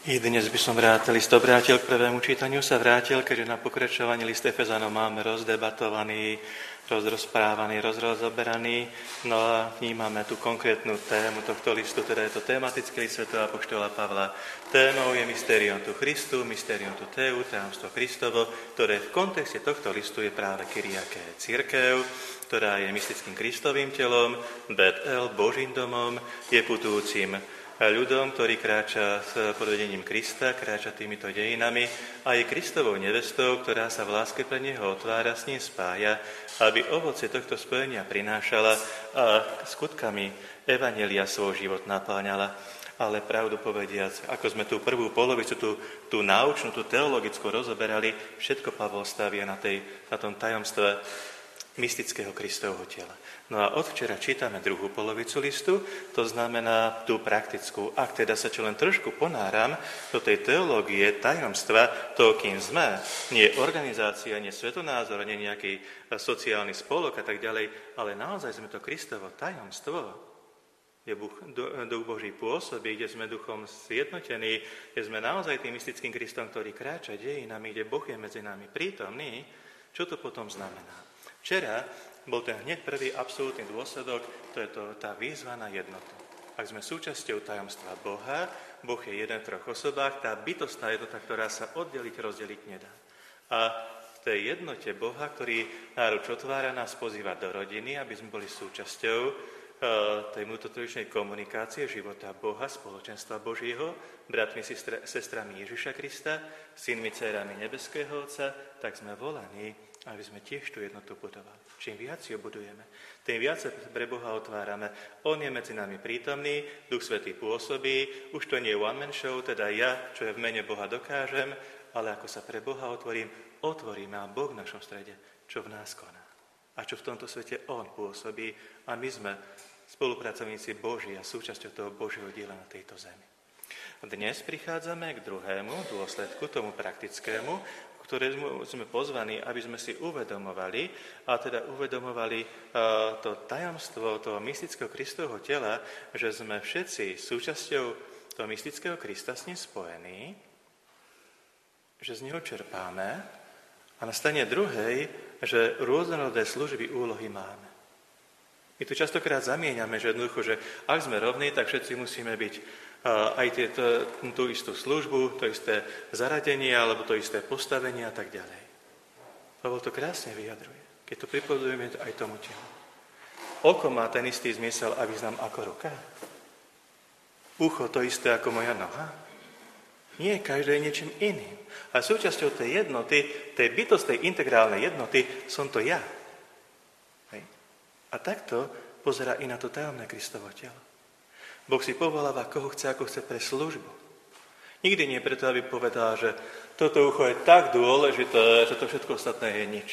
I dnes by som list obrátil k prvému čítaniu, sa vrátil, keďže na pokračovanie list Efezanom máme rozdebatovaný, rozprávaný, rozoberaný. No a vnímame tú konkrétnu tému tohto listu, teda je to tematický list svätého apoštola Pavla. Témou je Mysterium tu Christu, Mysterium tu Teu, tajomstvo Kristovo, ktoré v kontexte tohto listu je práve Kyriaké cirkev, ktorá je mystickým Kristovým telom, Bet-El, Božím domom, je putujúcim ľudom, ktorý kráča s podvedením Krista, kráča týmito dejinami a je Kristovou nevestou, ktorá sa v láske pre neho otvára, s ním spája, aby ovocie tohto spojenia prinášala a skutkami evanjelia svoj život napáňala. Ale pravdu povediac, ako sme tú prvú polovicu, tú náučnú, tú teologickú rozoberali, všetko Pavol stavia na tom tajomstve mystického Kristovho tela. No a od včera čítame druhú polovicu listu, to znamená tú praktickú. Ak teda sa čo len trošku ponáram do tej teológie, tajomstva, to, kým sme, nie organizácia, nie svetonázor, nie nejaký sociálny spolok a tak ďalej, ale naozaj sme to Kristovo tajomstvo, kde Duch Boží pôsobí, kde sme duchom zjednotení, kde sme naozaj tým mystickým Kristom, ktorý kráča dejinami, kde Boh je medzi nami prítomný, čo to potom znamená? Včera bol ten hneď prvý absolútny dôsledok, to je tá výzva na jednotu. Ak sme súčasťou tajomstva Boha, Boh je jeden v troch osobách, tá bytostná jednota, ktorá sa rozdeliť nedá. A v tej jednote Boha, ktorý náruč otvára, nás pozýva do rodiny, aby sme boli súčasťou tej vnútrotrojičnej komunikácie života Boha, spoločenstva Božího, bratmi, sestrami Ježiša Krista, synmi, dcérami nebeského Otca, tak sme volaní, aby sme tiež tú jednotu budovali. Čím viac ju budujeme, tým viac sa pre Boha otvárame. On je medzi nami prítomný, Duch Svätý pôsobí, už to nie je one-man show, teda ja, čo je v mene Boha dokážem, ale ako sa pre Boha otvoríme a Boh v našom strede, čo v nás koná. A čo v tomto svete On pôsobí a my sme spolupracovníci Boží a súčasťou toho Božieho diela na tejto zemi. Dnes prichádzame k druhému dôsledku, tomu praktickému, ktoré sme pozvaní, aby sme si uvedomovali, to tajomstvo toho mystického Kristovho tela, že sme všetci súčasťou toho mystického Krista s ním spojení, že z neho čerpáme a na strane druhej, že rôznorodé služby, úlohy máme. My tu častokrát zamieňame, že jednoducho, že ak sme rovní, tak všetci musíme byť aj tú istú službu, to isté zaradenie, alebo to isté postavenie a tak ďalej. Pavol to krásne vyjadruje, keď to pripodobňujeme aj tomu telu. Oko má ten istý zmysel a význam ako ruka. Ucho to isté ako moja noha. Nie, každé je niečím iným. A súčasťou tej jednoty, tej bytostnej integrálnej jednoty, som to ja. Hej. A takto pozerá i na to tajomné Kristovo telo. Boh si povoláva, koho chce, ako chce pre službu. Nikdy nie preto, aby povedal, že toto ucho je tak dôležité, že to všetko ostatné je nič.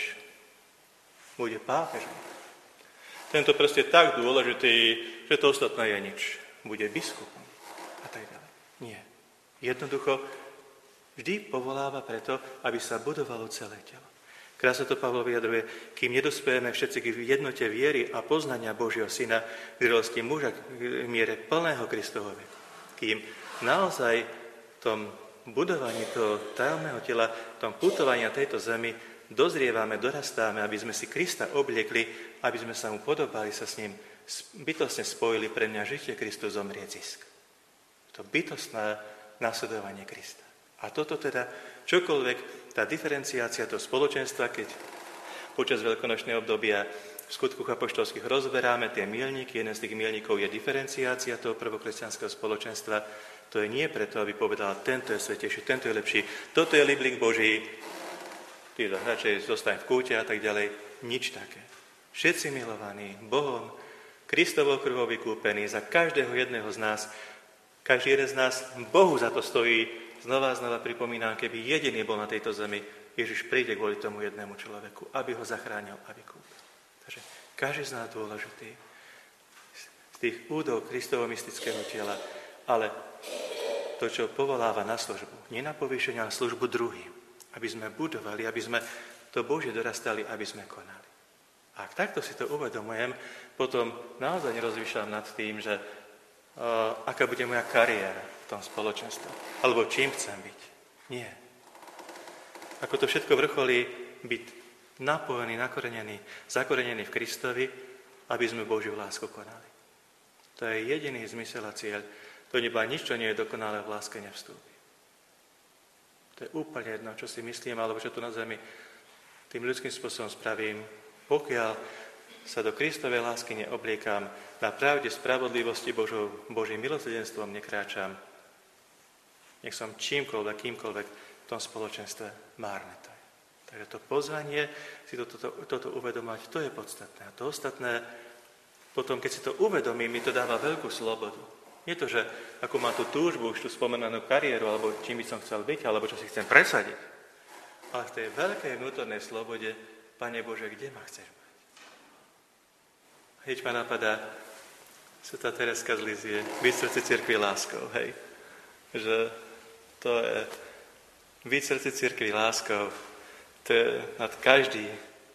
Bude pápežom. Tento prst je tak dôležitý, že to ostatné je nič. Bude biskupom. A tak ďalej. Nie. Jednoducho vždy povoláva preto, aby sa budovalo celé telo. Krásne to Pavol vyjadruje, kým nedospejeme všetci k jednote viery a poznania Božieho Syna, k zrelosti muža v miere plného Kristovho veku. Kým naozaj v tom budovaní toho tajomného tela, v tom putovaní na tejto zemi dozrievame, dorastáme, aby sme si Krista obliekli, aby sme sa mu podobali, sa s ním bytostne spojili, pre mňa žitie Kristus, zomrieť zisk. To bytostné nasledovanie Krista. A toto teda, čokoľvek, tá diferenciácia toho spoločenstva, keď počas veľkonočného obdobia v skutkoch apoštolských rozberáme tie milníky, jeden z tých milníkov je diferenciácia toho prvokresťanského spoločenstva, to je nie preto, aby povedala, tento je svätejší, tento je lepší, toto je liblík Boží, ty radšej zostaň v kúte a tak ďalej. Nič také. Všetci milovaní Bohom, Kristovou krvou vykúpení, za každého jedného z nás, každý jeden z nás Bohu za to stojí. Znova pripomínam, keby jediný bol na tejto zemi, Ježiš príde kvôli tomu jednému človeku, aby ho zachránil a vykúpil. Takže každý z nás dôležitý z tých údov Kristovo mystického tela, ale to, čo povoláva na službu, nie na povýšenie, ale na službu druhým, aby sme budovali, aby sme to Božie dorastali, aby sme konali. A ak takto si to uvedomujem, potom naozaj nerozmýšľam nad tým, že aká bude moja kariéra, tom spoločenstve. Alebo čím chcem byť. Nie. Ako to všetko vrcholí byť napojený, nakorenený, zakorenený v Kristovi, aby sme Božiu lásku konali. To je jediný zmysel a cieľ. To neba nič, čo nie je dokonalé, v láske nevstúpi. To je úplne jedno, čo si myslím, alebo čo tu na zemi tým ľudským spôsobom spravím. Pokiaľ sa do Kristovej lásky neobliekam, na pravde, spravodlivosti Božím milosrdenstvom nekráčam, nech som čímkoľvek, kýmkoľvek v tom spoločenstve, márne to je. Takže to pozvanie si toto uvedomať, to je podstatné. A to ostatné, potom, keď si to uvedomím, mi to dáva veľkú slobodu. Nie to, že ako mám tú túžbu, už tú spomenanú kariéru, alebo čím by som chcel byť, alebo čo si chcem presadiť. Ale v tej veľkej vnútornej slobode, Pane Bože, kde ma chceš mať? Hneď ma napadá svätá Tereska z Lízie, byť v srdci cirkvi láskou, hej. Že to je byť v srdci cirkvi láskou, to je nad každé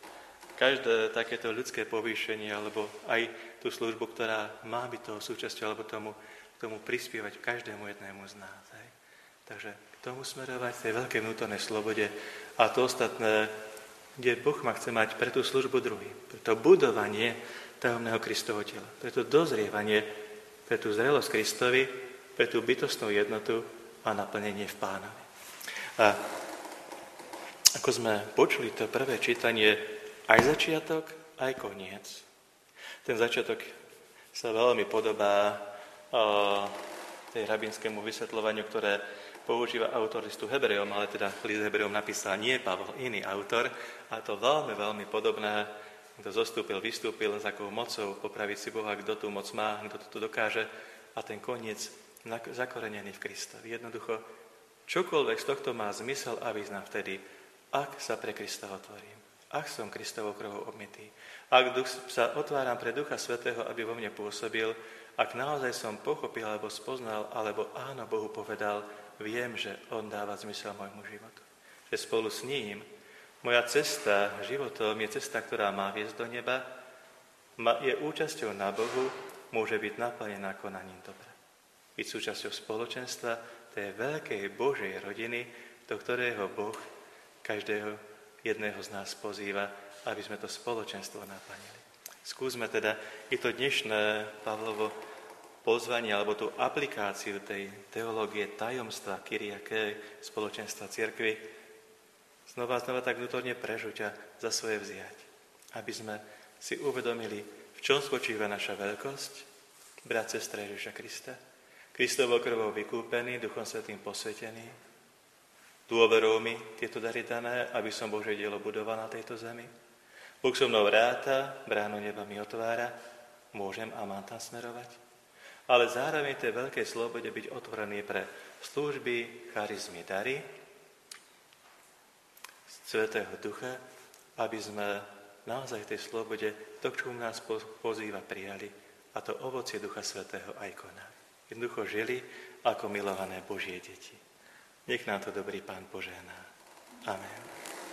takéto ľudské povýšenie, alebo aj tú službu, ktorá má byť toho súčasťou, alebo tomu prispievať každému jednému z nás. Hej. Takže k tomu smerovať, tej veľkej vnútornej slobode a to ostatné, kde Boh ma chce mať pre tú službu druhým, pre to budovanie tajomného Kristovho tela, pre to dozrievanie, pre tú zrelosť Kristovi, pre tú bytostnú jednotu a naplnenie v Pánovi. A ako sme počuli to prvé čítanie, aj začiatok, aj koniec. Ten začiatok sa veľmi podobá tej rabinskému vysvetľovaniu, ktoré používa autor listu Hebrejom, ale teda list Hebrejom napísal nie Pavol, iný autor, a to veľmi, veľmi podobné, kto vystúpil s akou mocou popraviť si Boha, kto tú moc má, kto to dokáže, a ten koniec zakorenený v Kristovi. Jednoducho, čokoľvek z tohto má zmysel a význam vtedy, ak sa pre Krista otvorím, ak som Kristovou krvou obmytý, ak sa otváram pre Ducha Svätého, aby vo mne pôsobil, ak naozaj som pochopil, alebo spoznal, alebo áno Bohu povedal, viem, že On dáva zmysel môjmu životu. Že spolu s ním moja cesta životom je cesta, ktorá má viesť do neba, je účasťou na Bohu, môže byť naplnená konaním dobra. Byť súčasťou spoločenstva tej veľkej Božej rodiny, do ktorého Boh každého jedného z nás pozýva, aby sme to spoločenstvo naplnili. Skúsme teda i to dnešné Pavlovo pozvanie, alebo tú aplikáciu tej teológie tajomstva Kyriake, spoločenstva cirkvi, znova tak vnútorne prežuť a za svoje vziať. Aby sme si uvedomili, v čom spočíva naša veľkosť, brat, sestra Ježiša Krista, Kristovo krvou vykúpený, Duchom Svätým posvetený, dôverou mi tieto dary dané, aby som Božie dielo budoval na tejto zemi. Boh so mnou ráta, bránu neba mi otvára, môžem a mám tam smerovať. Ale zároveň tej veľkej slobode byť otvorený pre služby, charizmy, dary Svätého Ducha, aby sme naozaj v tej slobode to, k čomu nás pozýva, prijali, a to ovocie Ducha Svätého aj konali. Jednoducho žili ako milované Božie deti. Nech nám to dobrý Pán požehná. Amen.